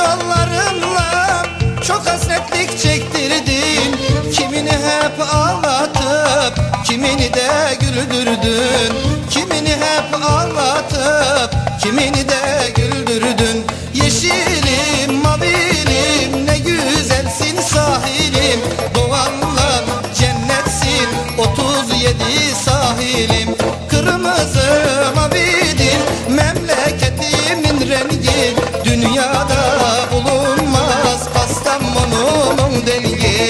masallarınla çok hasretlik çektirdin. Kimini hep ağlatıp kimini de güldürdün. Kimini hep ağlatıp kimini de güldürdün. Yeşilim, mavilim, ne güzelsin sahilim. Doğanla cennetsin 37 sahilim. Kırmızı mavidir memleketimin rengi. Dünyada bulunmaz Kastamonu'nun dengi.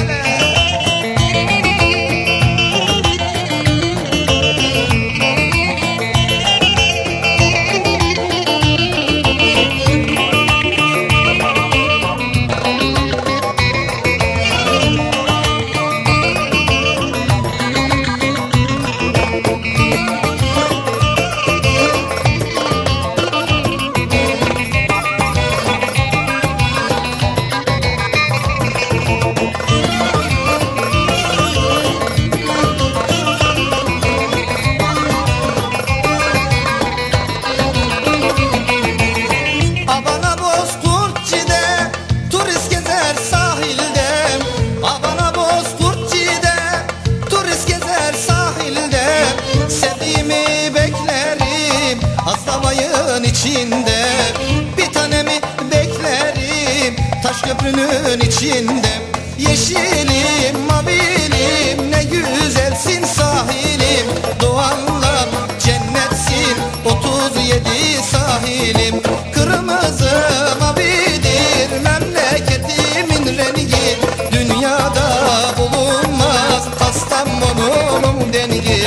İçinde bir tanemi beklerim taş köprünün içinde. Yeşilim, mavilim, ne güzelsin sahilim. Doğanla cennetsin 37 sahilim. Kırmızı mavidir memleketimin rengi. Dünyada bulunmaz Kastamonu'nun dengi.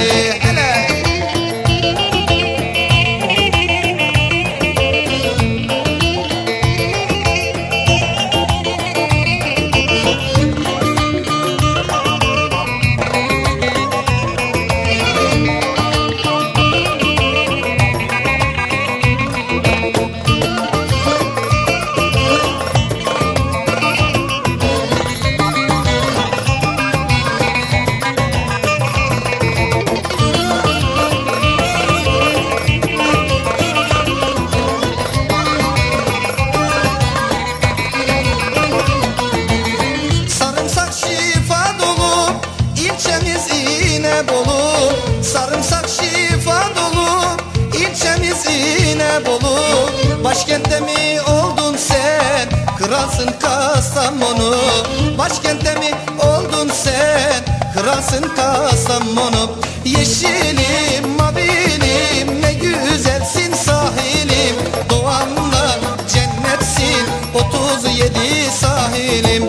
Sarımsak şifa dolu ilçemiz İnebolu. Başkentte mi oldun sen kralsın Kastamonu. Başkentte mi oldun sen kralsın Kastamonu. Yeşilim, mavilim, ne güzelsin sahilim. Doğanla cennetsin 37 sahilim.